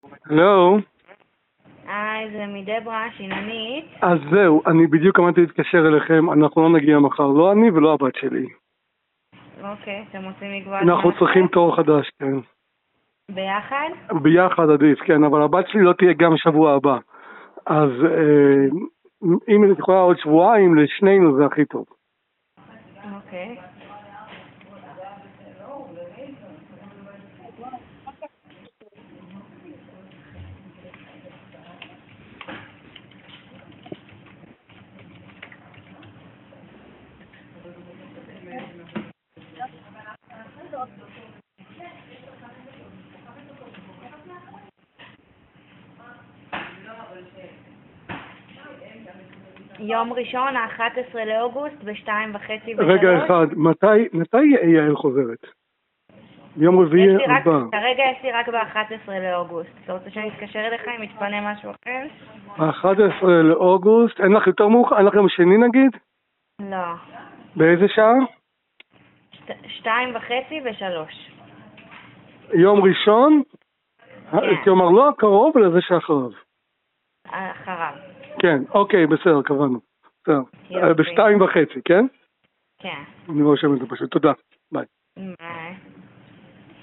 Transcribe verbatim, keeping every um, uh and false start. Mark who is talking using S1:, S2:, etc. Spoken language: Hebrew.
S1: הלו?
S2: היי, זה מדברה, שיננית.
S1: אז זהו, אני בדיוק עמדתי להתקשר אליכם, אנחנו לא נגיע מחר, לא אני ולא הבת שלי.
S2: אוקיי, אתם רוצים לקבוע...
S1: אנחנו צריכים תור חדש, כן.
S2: ביחד?
S1: ביחד עדיף, כן, אבל הבת שלי לא תהיה גם שבוע הבא. אז אה, אם אני יכולה עוד שבועיים, לשנינו זה הכי טוב.
S2: אוקיי. יום ראשון, ה-אחד עשר לאוגוסט, בשתיים וחצי ושלוש.
S1: רגע אחד, מתי, מתי יעל חוזרת? יום רביעי הבא.
S2: כרגע יש לי רק ב-אחד עשר לאוגוסט. אתה רוצה שאני אתקשר אליך אם יתפנה משהו אחר?
S1: ה-אחד עשר לאוגוסט, אין לך יותר מאוחר? אין לך יום שני נגיד?
S2: לא.
S1: באיזה שעה?
S2: שת, שתיים וחצי ושלוש.
S1: יום ראשון?
S2: כן.
S1: כלומר לא הקרוב, אלא זה שאחריו.
S2: אחריו.
S1: כן, אוקיי, בסדר, קבענו. בסדר. בשתיים וחצי, כן?
S2: כן.
S1: אני רושם את זה פשוט. תודה. ביי.
S2: ביי.